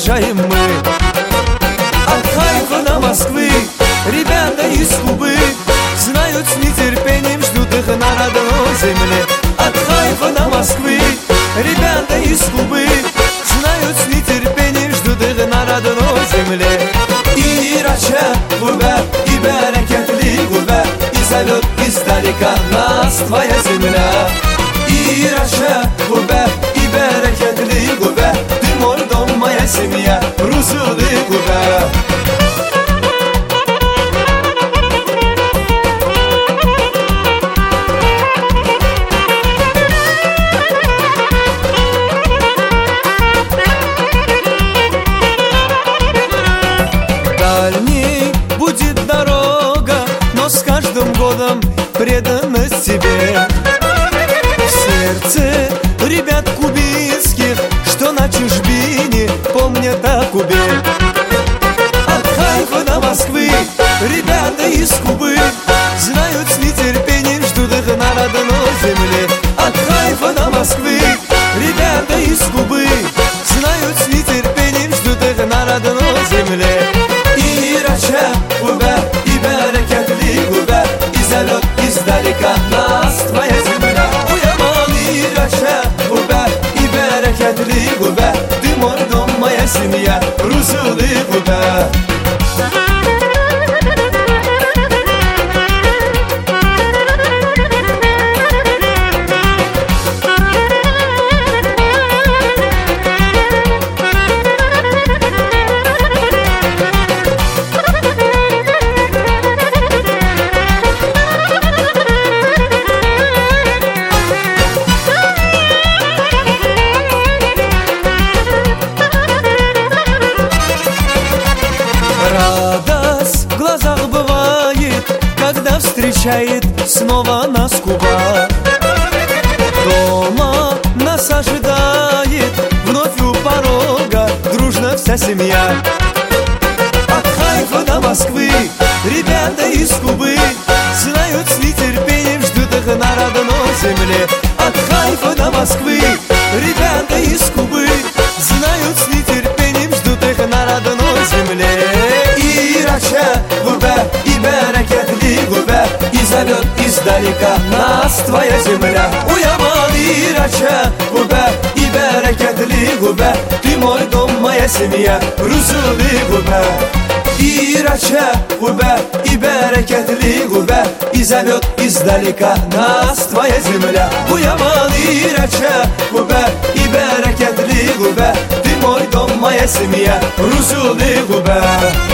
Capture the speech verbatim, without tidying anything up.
провожаем мы. От Хайфа до Москвы ребята из Кубы знают, с нетерпением ждут их на родной земле. От Хайфа до Москвы ребята из Кубы знают, с нетерпением ждут их на родной земле. И Рача губе, и берекетли губе, и зовет издалека нас твоя земля. И Рача губе, и берекетли губе, ты мой дом, моя семья, русуды губе. Дальней будет дорога, но с каждым годом преданность тебе. В сердце ребят кубинских, что на чужбине помнят о Кубе. От Хайфа до Москвы ребята из Кубы знают, с нетерпением ждут их на родной земле. От Хайфа до Москвы ребята из Кубы знают, с нетерпением ждут их на родной земле. И Рача губе, и берекетли губе, и зовет издалека нас твоя земля. Уяман и Рача губе, и берекетли губе, ты мой дом, моя семья, русуды губе. Радость в глазах бывает, когда встречает снова нас Куба. Дома нас ожидает вновь у порога дружно вся семья. От Хайфа до Москвы ребята из Кубы знают, с нетерпением ждут их на родной земле. От Хайфа до Москвы ребята из Кубы знают, с нетерпением ждут их на родной земле. И Рача губе, и берекетли губе, и зовет издалека нас твоя земля. Уяман и Рача губе, и берекетли губе, ты мой дом, моя семья, русуды губе. И Рача губе, и берекетли губе, и зовет издалека нас твоя земля. Уяман и Рача губе, и берекетли губе, ты мой дом, моя семья, русуды губе.